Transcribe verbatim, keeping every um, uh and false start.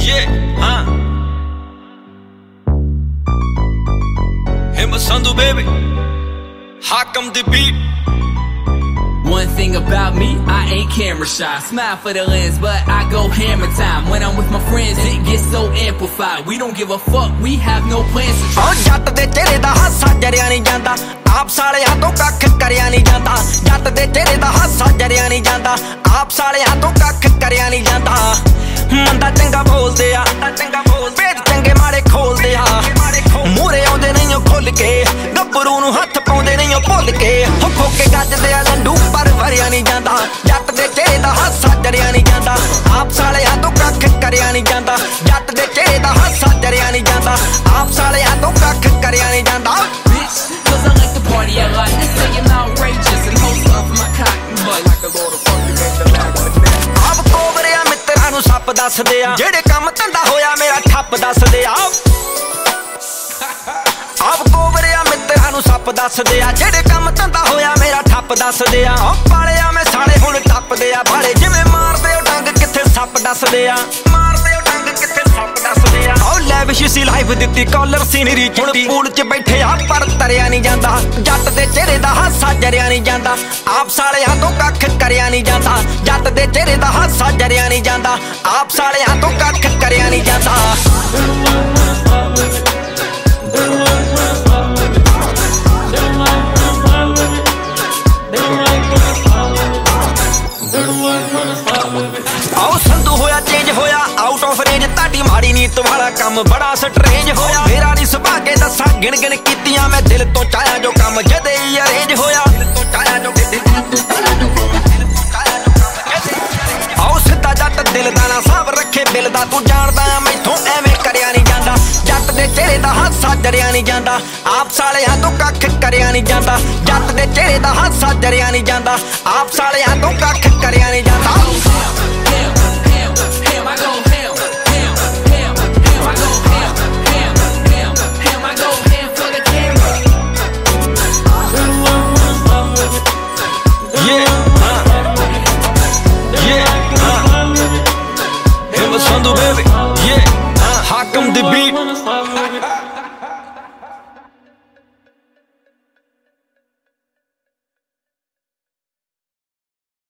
Yeah, huh? Him a Sandu baby. How come the beat? One thing about me, I ain't camera shy. Smile for the lens, but I go hammer time. When I'm with my friends, it gets so amplified. We don't give a fuck, we have no plans to try. ਜੱਟ ਦੇ ਚਿਹਰੇ ਦਾ ਹਾਸਾ ਜਰਿਆ ਨਹੀਂ ਜਾਂਦਾ, ਆਪ ਸਾਲਿਆਂ ਤੋਂ ਕੱਖ ਕਰਿਆ ਨਹੀਂ ਜਾਂਦਾ। ਜੱਟ ਦੇ ਚਿਹਰੇ ਦਾ ਹਾਸਾ ਜਰਿਆ ਨਹੀਂ ਜਾਂਦਾ, ਆਪ ਸਾਲਿਆਂ ਤੋਂ ਕੱਖ ਕਰਿਆ ਨਹੀਂ ਜਾਂਦਾ। ਮੰਦਾ ਚੰਗਾ ਬੋਲਦੇ ਆ, ਚੰਗਾ ਬੋਲਦੇ ਵੇਦ ਚੰਗੇ ਮਾੜੇ ਖੋਲਦੇ ਆ। ਮੂਹਰੇ ਆਉਂਦੇ ਨਹੀਂ ਉਹ ਖੁੱਲ ਕੇ, ਗੱਭਰੂ ਨੂੰ ਹੱਥ ਪਾਉਂਦੇ ਨਹੀਂ ਉਹ ਭੁੱਲ ਕੇ। ਹੋ ਖੋ ਕੇ ਗੱਜਦੇ ਆ ਲੰਡੂ ਪਰ ਭਰਿਆ ਨਹੀਂ ਜਾਂਦਾ। ਜੱਟ ਦੇ ਚਿਹਰੇ ਦਾ ਹਾਸਾ ਜਰਿਆ ਨਹੀਂ ਜਾਂਦਾ, ਆਪ ਸਾਲਿਆਂ ਤੋਂ ਕੱਖ ਕਰਿਆ ਨਹੀਂ ਜਾਂਦਾ। ਜੱਟ ਦੇ ਚਿਹਰੇ ਦਾ ਹਾਸਾ ਜਰਿਆ ਨਹੀਂ ਜਾਂਦਾ, ਆਪ ਸਾਲਿਆਂ ਤੋਂ ਕੱਖ ਕਰਿਆ ਨਹੀਂ ਜਾਂਦਾ। Cause I like to party a lot, this thing outrageous and host off my cotton butt like a lord of fucking ਆਪ ਕੋਵਰਿਆ ਮਿੱਤਰਾਂ ਨੂੰ ਸੱਪ ਦੱਸਦੇ ਆ, ਜਿਹੜੇ ਕੰਮ ਧੰਦਾ ਹੋਇਆ ਮੇਰਾ ਠੱਪ ਦੱਸਦੇ ਆ। ਆਪ ਕੋਵਰਿਆ ਮਿੱਤਰਾਂ ਨੂੰ ਸੱਪ ਦੱਸਦੇ ਆ, ਜਿਹੜੇ ਕੰਮ ਧੰਦਾ ਹੋਇਆ ਮੇਰਾ ਠੱਪ ਦੱਸਦੇ ਆ। ਉਹ ਪਾਲਿਆ ਮੈਂ ਸਾਲੇ ਹੁਣ ਟੱਪਦੇ ਆ ਭਾਲੇ, ਜਿਵੇਂ ਮਾਰਦੇ ਉਹ ਡੰਗ ਕਿੱਥੇ ਸੱਪ ਦੱਸਦੇ ਆ। ਮਾਰਦੇ ਉਹ ਡੰਗ ਕਿੱਥੇ ਸੱਪ ਦੱਸਦੇ ਆ। ਉਹ ਲੈਵਿਸ਼ ਸੀ ਲਾਈਫ ਦਿੱਤੀ ਕਾਲਰ ਸੀਨਰੀ ਹੁਣ ਪੂਲ 'ਚ ਬੈਠੇ ਆ ਪਰ ਤਰਿਆ ਨਹੀਂ ਜਾਂਦਾ। ਜੱਟ ਦੇ ਚਿਹਰੇ ਦਾ ਹਾਸਾ ਜਰਿਆ ਨਹੀਂ ਜਾਂਦਾ, ਆਪ ਸਾਲਿਆਂ ਤੋਂ ਕੱਖ ਕਰਿਆ ਨਹੀਂ ਜਾਂਦਾ। ਜੱਟ ਦੇ ਚਿਹਰੇ ਦਾ ਹਾਸਾ ਜਰਿਆ ਨਹੀਂ ਜਾਂਦਾ, ਆਪ ਸਾਲਿਆਂ ਤੋਂ ਕੱਖ ਕਰਿਆ ਨਹੀਂ ਜਾਂਦਾ। ਆਓ ਸੰਧੂ ਹੋਇਆ ਚੇਂਜ ਹੋਇਆ ਆਊਟ ਆਫ ਰੇਂਜ, ਤੁਹਾਡੀ ਮਾੜੀ ਨੀਤ ਵਾਲਾ ਕੰਮ ਬੜਾ ਸਟਰੇਂਜ ਹੋਇਆ। ਮੇਰਾ ਨਹੀਂ ਸੁਭਾ ਕੇ ਦੱਸਾਂ ਗਿਣ ਗਿਣ ਕੀਤੀਆਂ ਮੈਂ ਦਿਲ ਤੋਂ ਚਾਹਿਆ ਜੋ ਕੰਮ ਜਦੇ ਹੀ ਅਰੇਂਜ ਹੋਇਆ। ਆਓ ਸਿੱਧਾ ਜੱਟ ਦਿਲ ਦਾ ਨਾ ਸਾਬ ਰੱਖੇ ਬਿੱਲ ਦਾ, ਤੂੰ ਜਾਣਦਾ ਆ ਮੈਥੋਂ ਐਵੇਂ ਕਰਿਆ ਨਹੀਂ ਜਾਂਦਾ। ਜੱਟ ਦੇ ਚਿਹਰੇ ਦਾ ਹਾਸਾ ਜਰਿਆ ਨਹੀਂ ਜਾਂਦਾ, ਆਪ ਸਾਲਿਆਂ ਤੋਂ ਕੱਖ ਕਰਿਆ ਨਹੀਂ ਜਾਂਦਾ। ਜੱਟ ਦੇ ਚਿਹਰੇ ਦਾ ਹਾਸਾ ਜਰਿਆ ਨਹੀਂ ਜਾਂਦਾ, ਆਪ ਸਾਲਿਆਂ ਤੋਂ ਕੱਖ ਕਰਿਆ ਨਹੀਂ ਜਾਂਦਾ। Yeah, huh? Yeah, huh? Him a Sandu baby. Yeah, huh? How come the beat?